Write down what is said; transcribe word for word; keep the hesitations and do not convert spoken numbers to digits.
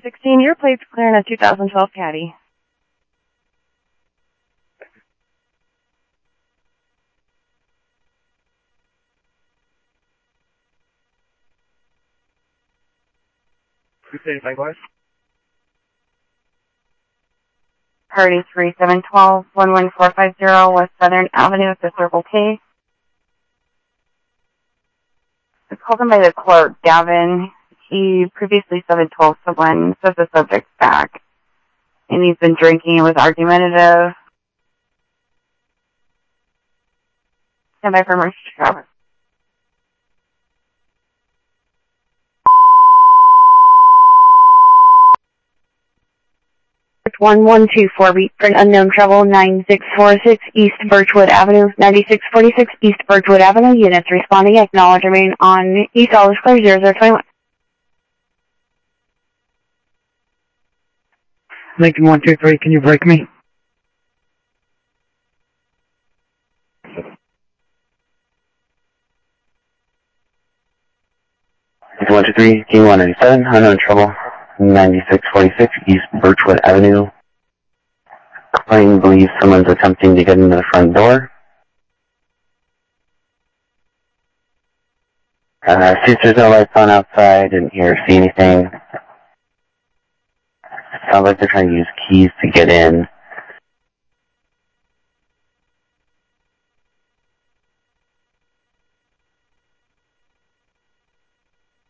sixteen, your plate's clear in a two thousand twelve Caddy. Likewise. Party three seven one two, one one four five zero West Southern Avenue at the Circle K. I called him by the clerk, Gavin. He previously seven twelve someone, says the subject's back. And he's been drinking and was argumentative. Stand by for emergency travel. one one two four, beat for an unknown trouble, nine six four six East Birchwood Avenue, ninety-six forty-six East Birchwood Avenue. Units responding, acknowledge remain on East Olive Square, zero zero two one. Lincoln one two three, can you break me? Lincoln one two three, King one ninety-seven, unknown trouble, ninety-six forty-six East Birchwood Avenue. Client believes someone's attempting to get into the front door. Uh, since there's no lights on outside, didn't hear or see anything. Sounds like they're trying to use keys to get in.